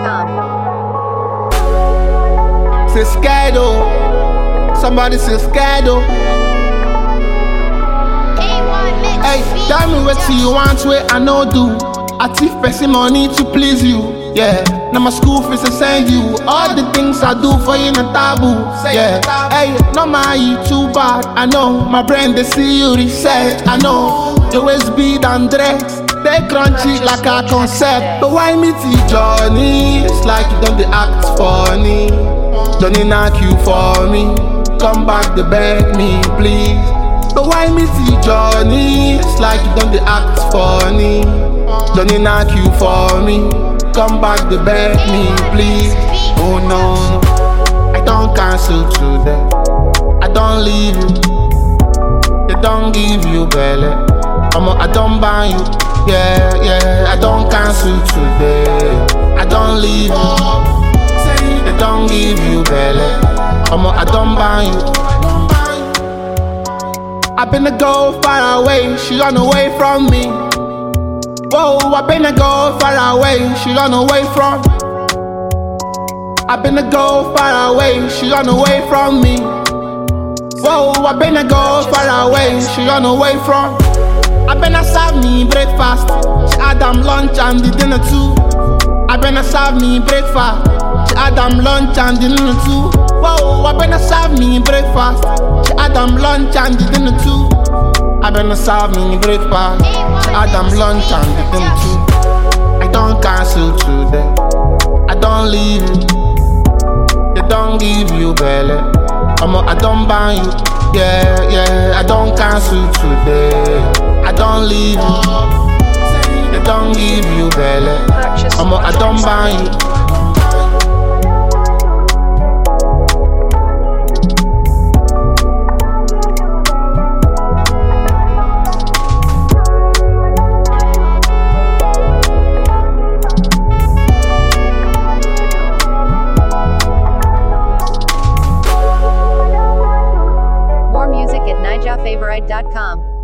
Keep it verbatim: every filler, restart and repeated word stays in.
com. Say scared oh, somebody say scared oh. Hey, tell me what you want, where I know do. I thief person money to please you. Yeah, now my school fees I send you. All the things I do for you in a taboo. Yeah, hey, no my you too bad. I know my brain they see you reset. I know the way speed and dress. They crunchy like a concept. But why me to Johnny? It's like you don't they act funny. Johnny knock you for me. Come back to beg me, please. But why me see Johnny? It's like you don't they act funny. Johnny knock you for me. Come back to beg me, please. Oh no, I don't cancel today. I don't leave you. They don't give you belly. I'm a, I don't buy you. Yeah, yeah. I don't cancel today. I don't leave you. They don't give you belly. I'm a, I don't buy you. I've been to go far away, she run away from me. Whoa, I've been to go far away, she run away from. I've been to go far away, she run away from me. Whoa, I've been to go far away, she run away from. I've been to serve me breakfast, she had them lunch and the dinner too. I've been to serve me breakfast, she had them lunch and the dinner too. Whoa, I've been to serve me breakfast, she had them lunch and the dinner too. I've been to serve me breakfast, she had them lunch and the dinner too. I don't cancel today, I don't leave you. They don't give you belly, I'm a, I don't buy you. Yeah, yeah, I don't cancel today, I don't leave you. They don't give you belly, I'm a, I don't buy you. More music at niger favorite dot com.